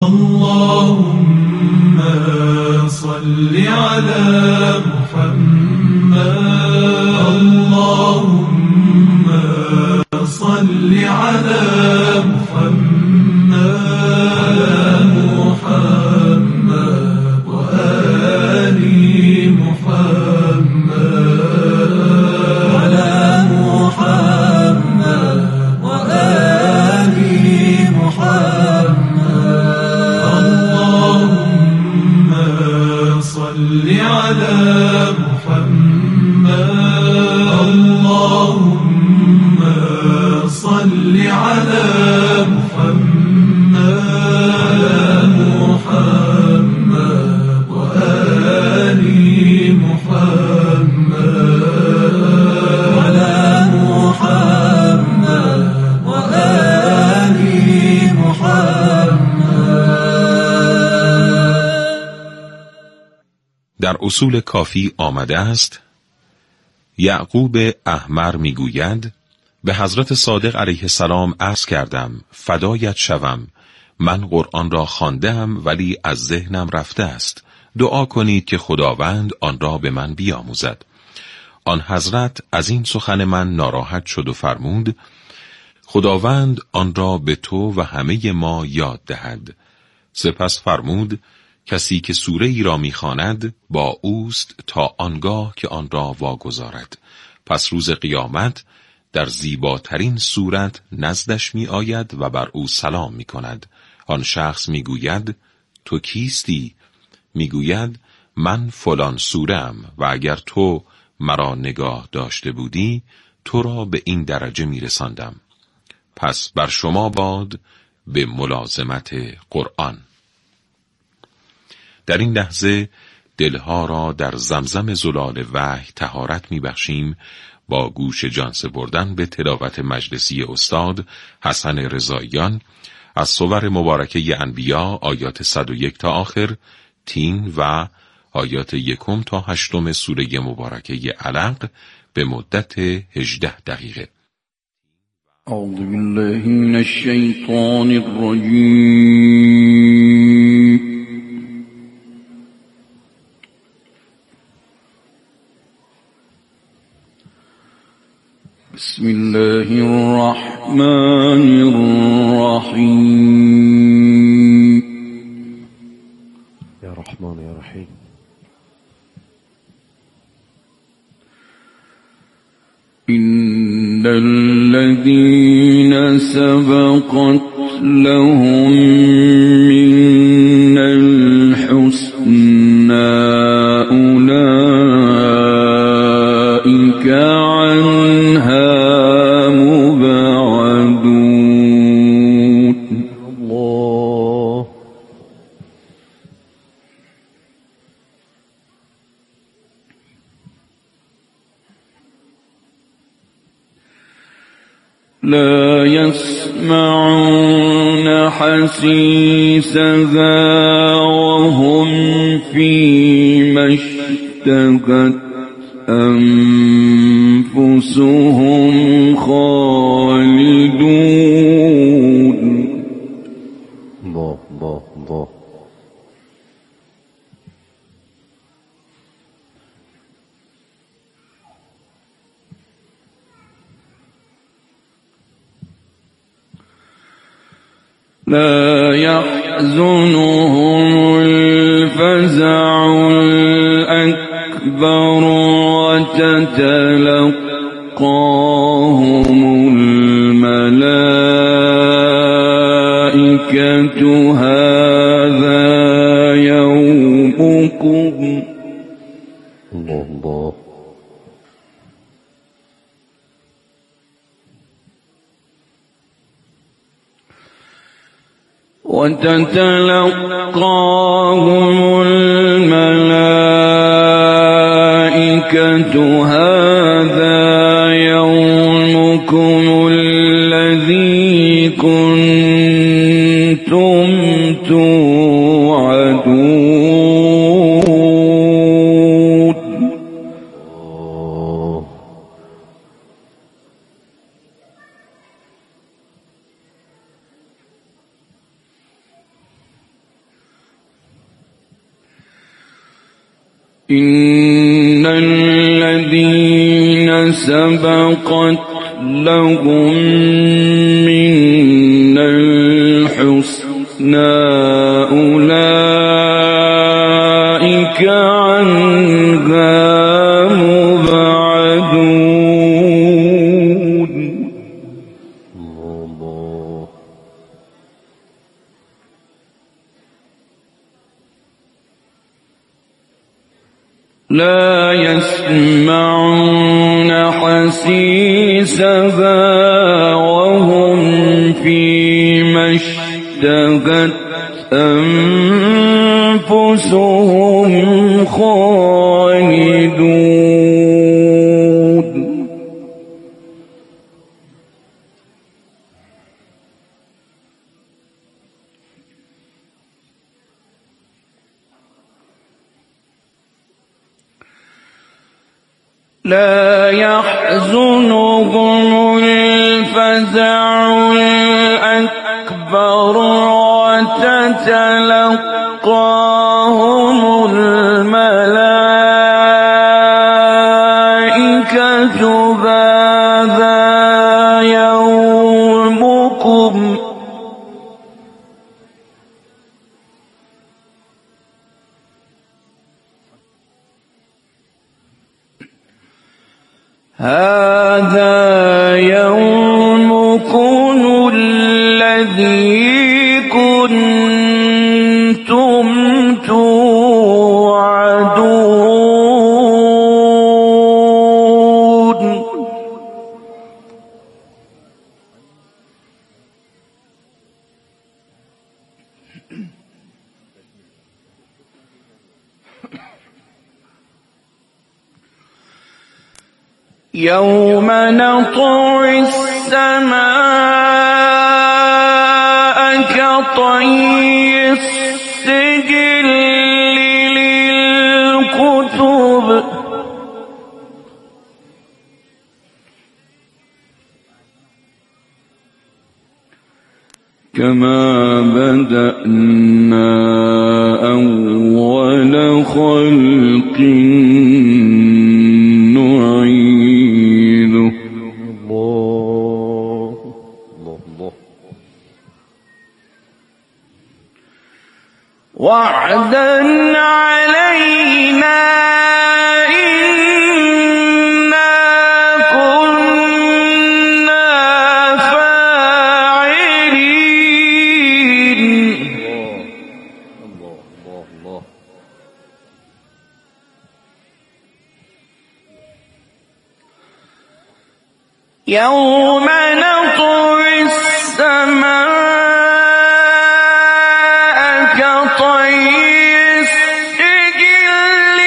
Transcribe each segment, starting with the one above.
اللهم صل على محمد اللهم صل على محمد وآل محمد على محمد وآل محمد اللهم صل على محمد اللهم صل على محمد وآل محمد على محمد وآل محمد. در اصول کافی آمده است: یعقوب احمر میگوید به حضرت صادق علیه السلام عرض کردم فدایت شوم، من قرآن را خوانده‌ام ولی از ذهنم رفته است، دعا کنید که خداوند آن را به من بیاموزد. آن حضرت از این سخن من ناراحت شد و فرمود خداوند آن را به تو و همه ما یاد دهد. سپس فرمود کسی که سوره ای را می‌خواند با اوست تا آنگاه که آن را واگذارد، پس روز قیامت در زیباترین صورت نزدش می آید و بر او سلام می کند. آن شخص می گوید تو کیستی؟ می گوید من فلان سوره‌ام و اگر تو مرا نگاه داشته بودی تو را به این درجه می رساندم. پس بر شما باد به ملازمت قرآن. در این لحظه دلها را در زمزم زلال وحی طهارت می بخشیم با گوش جان سپردن به تلاوت مجلسی استاد حسن رضاییان از صور مبارکه انبیا آیات 101 تا آخر، تین و آیات 1 تا 8 سوره مبارکه علق به مدت 18 دقیقه. اعوذ بالله من الشیطان الرجیم. بسم الله الرحمن الرحیم. یا رحمان یا رحیم. إن الذين سبقت لهم من الحسنى أولئك عنها مبعدون. الله. لا يسمعون حسيسها وهم فيما اشتهت أنفسهم خالدون. الله الله الله. لا يحزنهم الفزع الأكبر وتتلقاهم الملائكة هذا يومكم. الله الله. وتتلقاهم الملائكة هذا يومكم الذي كنتم توعدون. إن الذين سبقت لهم من الحسنى أولئك عنها مبعدون. الله. لا يسمعون حسيسها وهم فيما اشتهت أنفسهم خالدون. لا يحزنهم الفزع الأكبر وتتلقاهم الملائكة هذا يومكم الذي كنتم توعدون. يوم نطوي السماء كطي السجل للكتب كما بدأنا أول خلق نعيده. الله الله. وعدا علينا إنا كنا فاعلين. الله الله الله. يوم نطوي السماء كطي السجل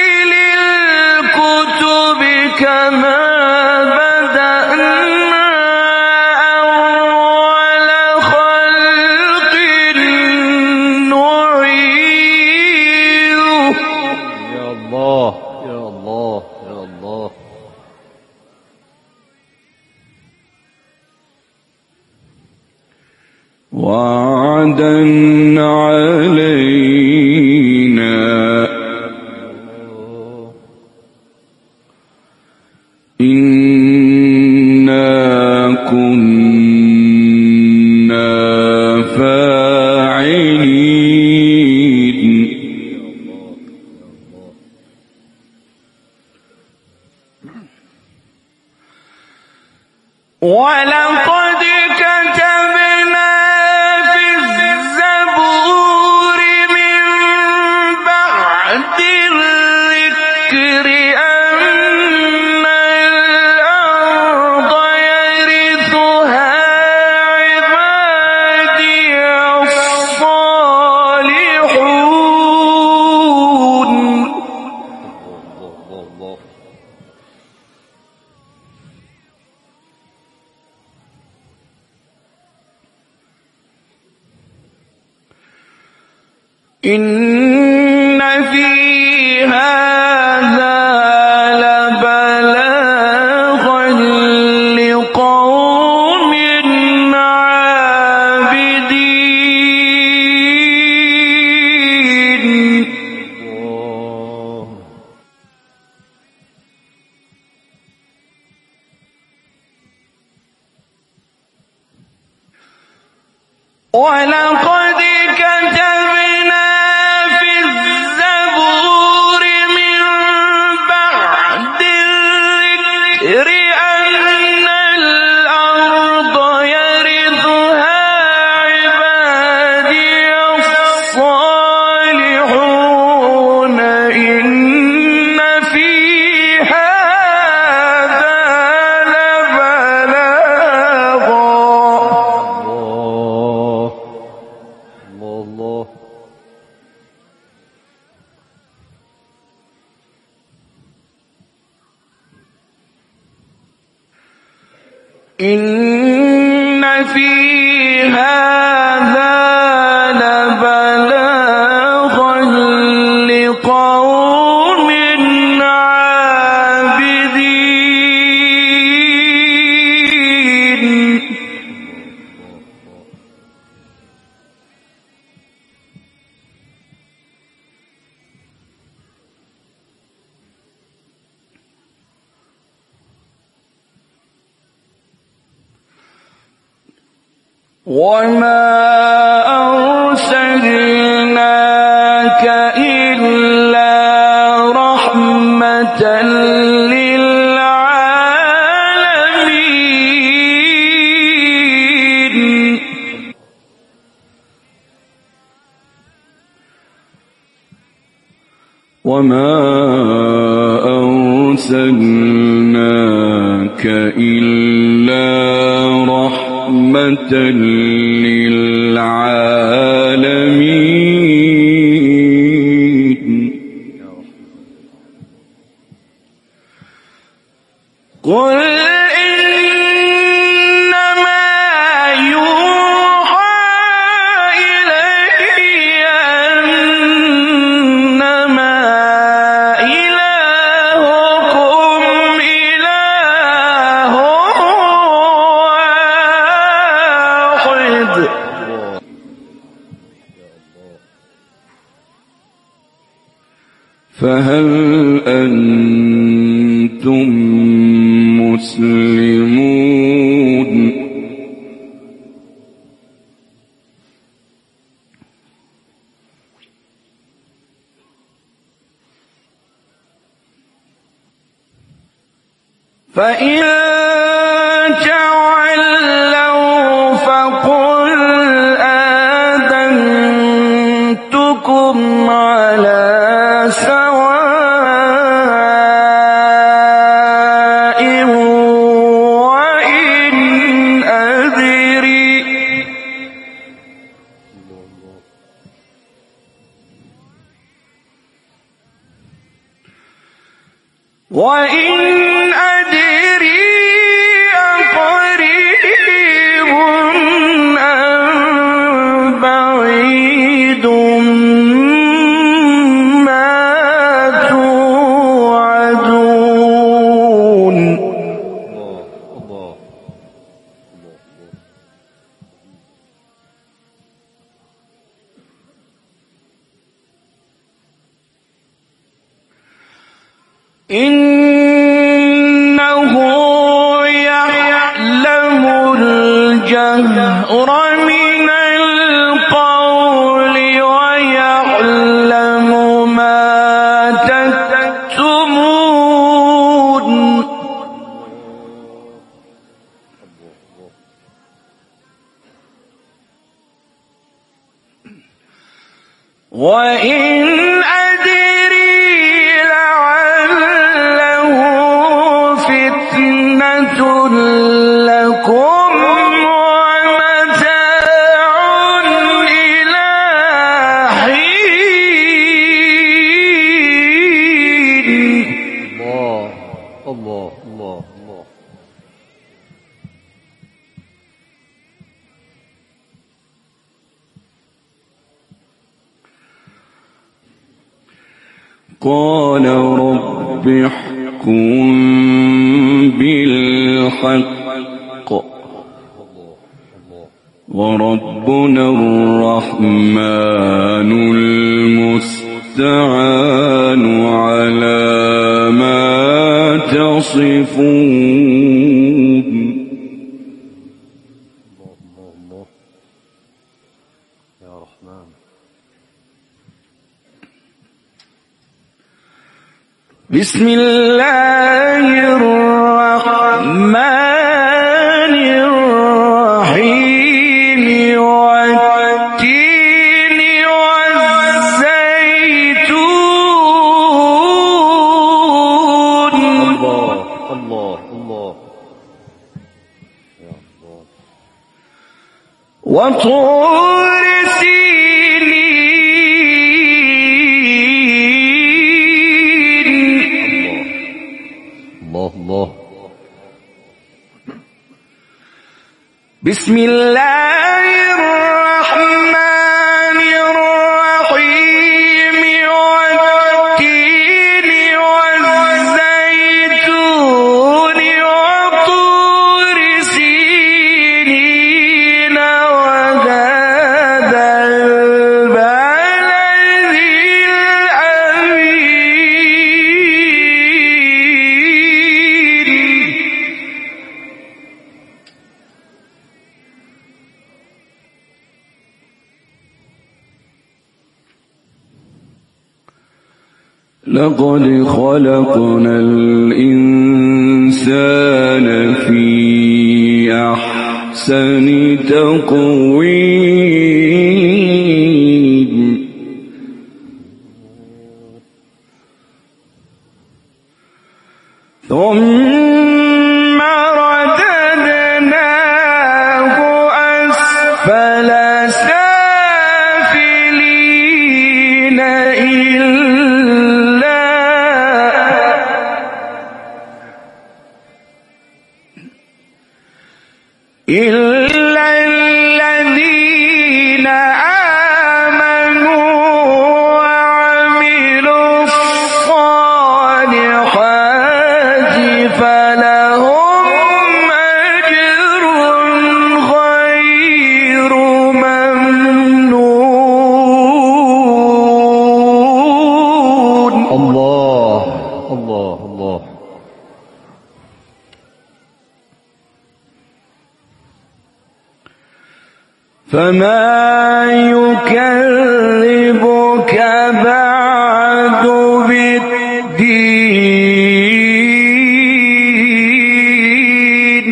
للكتب كما بدأنا أول خلق نعيده. يا الله يا الله يا الله. وعدا علينا إنا كنا فاعلين. ولقد كتبنا في الزبور من بعد الذكر أن الأرض يرثها عبادي الصالحون. الله الله. إن في هذا لبلاغا لقوم عابدين. الله ولقد كتبنا في الزبور من بعد الذكر أن الأرض يرثها عبادي الصالحون إن في هذا لبلاغا. الله. إن في هذا لبلاغا لقوم عابدين. وما أرسلناك إلا رحمة للعالمين. وما أرسلناك إلا رحمة للعالمين. قل إنما يوحى إلي أنما إلهكم إله واحد. فهل أنتم مسلمون؟ فإن تولوا فقل آذنتكم على سواء وإن أدري أقريب أم بعيد ما توعدون. إنه يعلم الجهر من القول ويعلم ما تكتمون. وإن أدري لعله فتنة لكم ومتاع إلى حين. الله. قال رب احكم بالحق وربنا الرحمن المستعان على ما تصفون. بسم الله الرحمن الرحيم والتين والزيتون الله الله الله يا الله وطور الله الله بسم الله الرحمن الرحيم والتين والزيتون وطور سينين وهذا البلد الأمين لقد خلقنا الإنسان في أحسن تقويم ثم رددناه أسفل سافلين إلا الذين آمنوا وعملوا الصالحات فلهم أجر غير ممنون. الله الله الله فما يكذبك بعد بالدين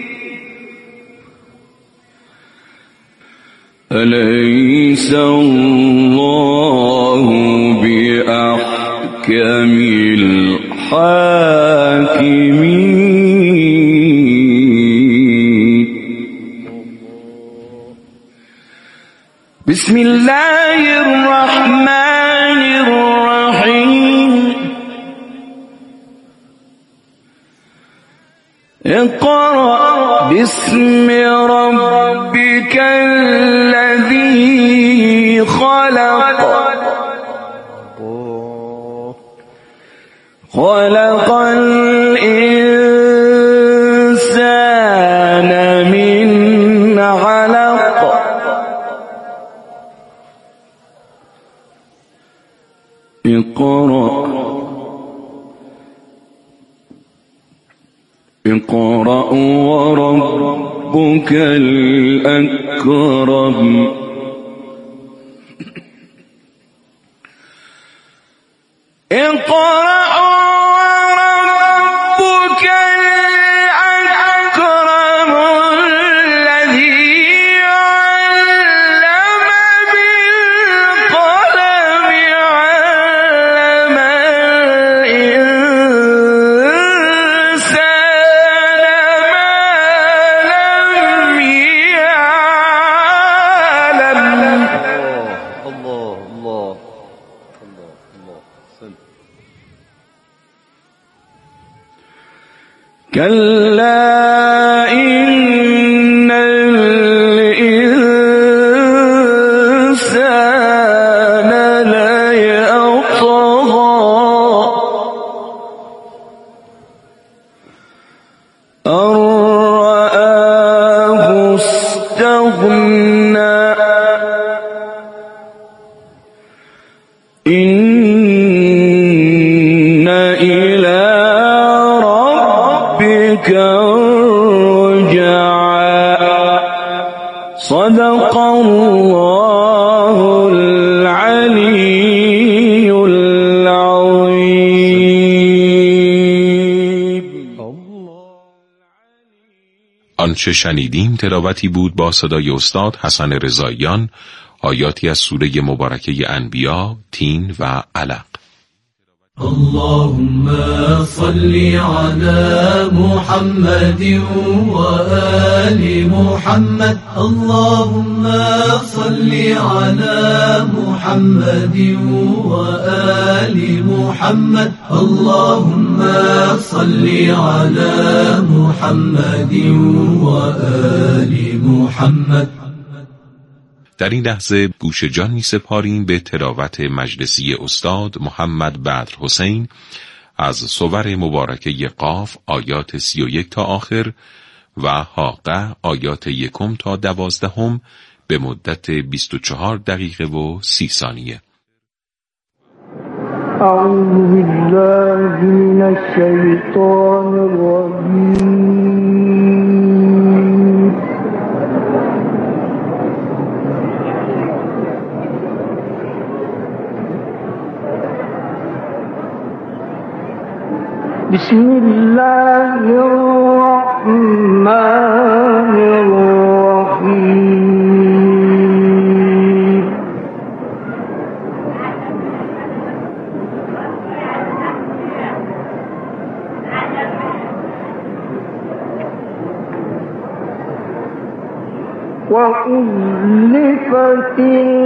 أليس الله بأحكم الحاكمين. بسم الله الرحمن الرحيم اقرأ باسم ربك الذي خلق خلق الإنسان من علق اقرأ وربك الأكرم اقرأ وربك الأكرم الذي علم بالقلم علم الإنسان ما لم يعلم. الله الله الله الله سن. كلا إن الإنسان ليطغى أن رآه استغنى إن إلى ربك الرجعى. صدق الله العلي العظيم. آنچه شنیدیم تلاوتی بود با صدای استاد حسن رضاییان، آیاتی از سوره مبارکه انبیا، تین و علق. اللهم صل على محمد وآل محمد. اللهم صل على محمد وآل محمد. اللهم صل على محمد وآل محمد. در این لحظه گوش جان می سپاریم به تلاوت مجلسی استاد محمد بدر حسین از سور مبارکه قاف آیات 31 تا آخر و حاقه آیات 1 تا 12 به مدت 24 دقیقه و 30 ثانیه. أعوذ بالله من الشيطان الرجيم. بسم الله الرحمن الرحيم. وأزلفت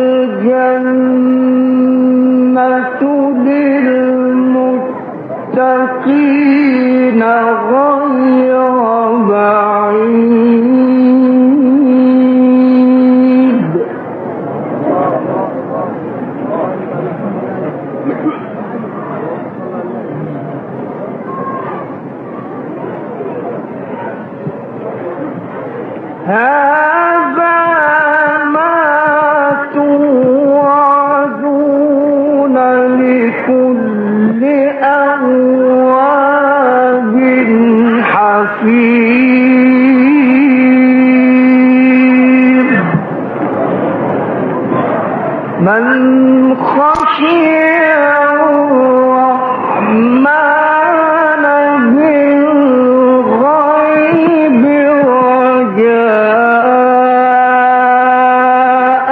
الجنة للمتقين غير بعيد. هذا ما توعدون لكل أواب حفيظ. من خشي الرحمن بالغيب وجاء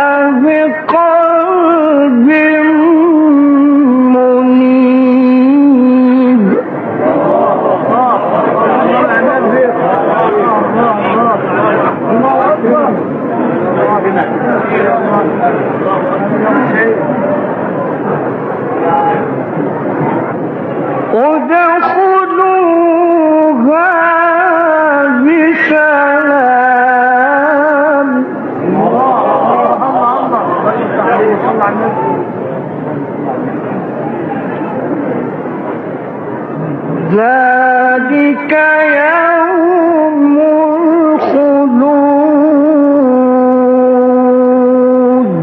بقلب منيب. ادخلوها بسلام. ذلك يوم الخلود.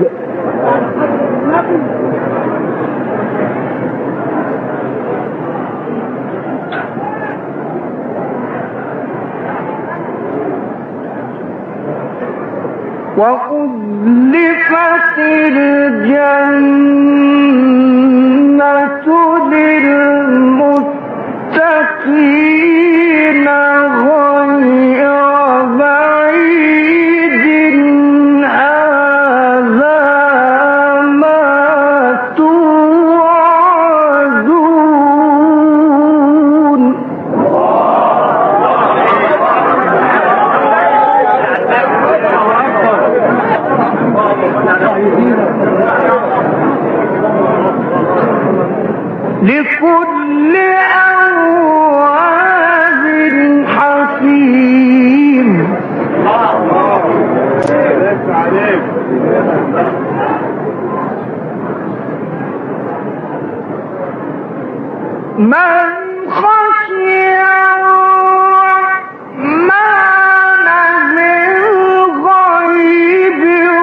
وأزلفت الجنة للمتقين غير بعيد. هذا ما توعدون. لكل أواب حفيظ. من خشي الرحمن بالغيب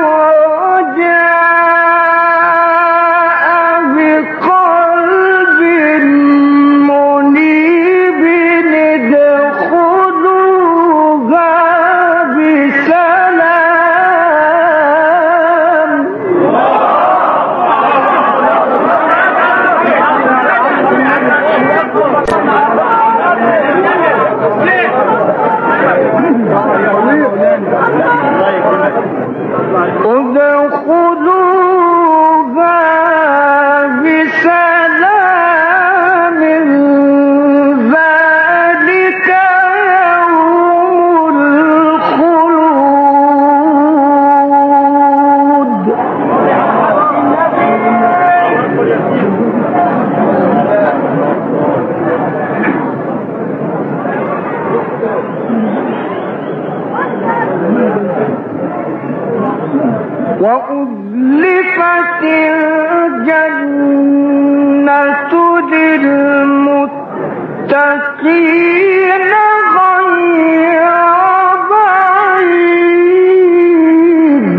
وجاء بقلب منيب. ادخلوها بسلام. وأزلفت الجنة للمتقين غير بعيد.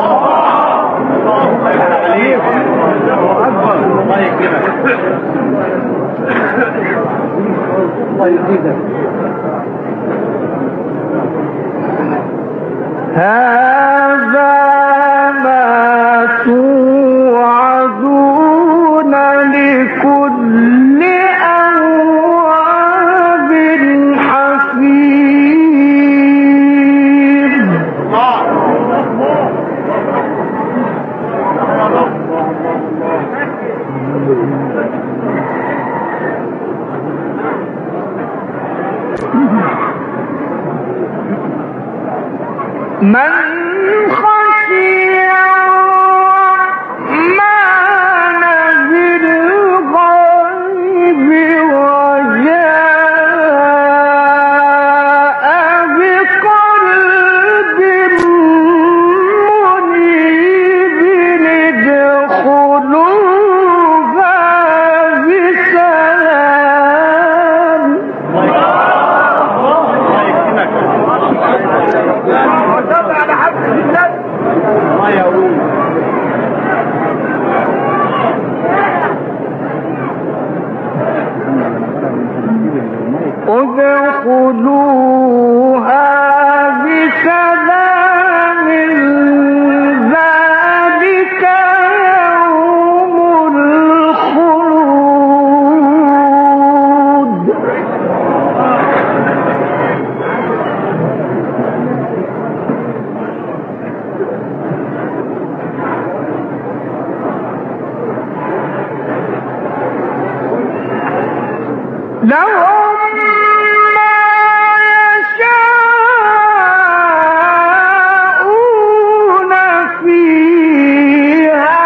هذا ما توعدون لكل أواب حفيظ. من خشي الرحمن بالغيب وجاء بقلب منيب ادخلوها بسلام. ادخلوها بسلام ذلك يوم الخلود. لهم ما يشاءون فيها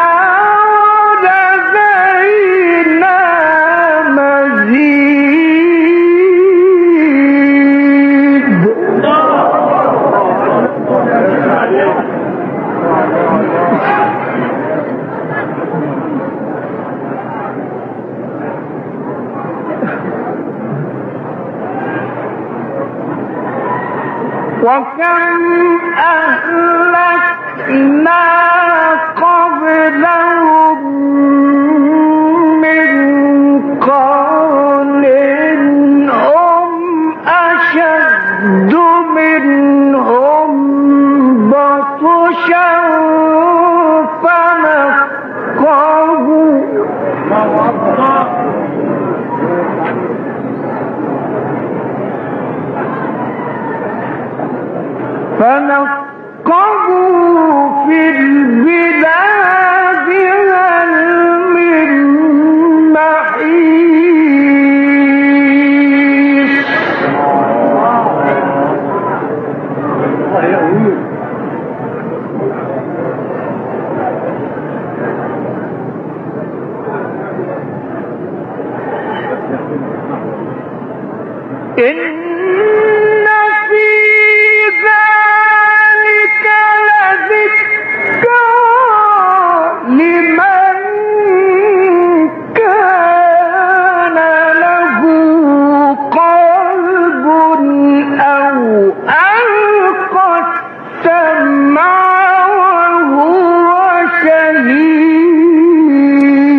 ولدينا مزيد. وكم أهلكنا قبلهم من قرن هم أشد منهم بطشا فنقبوا. فنقبوا في البلاد هل من محيص. إن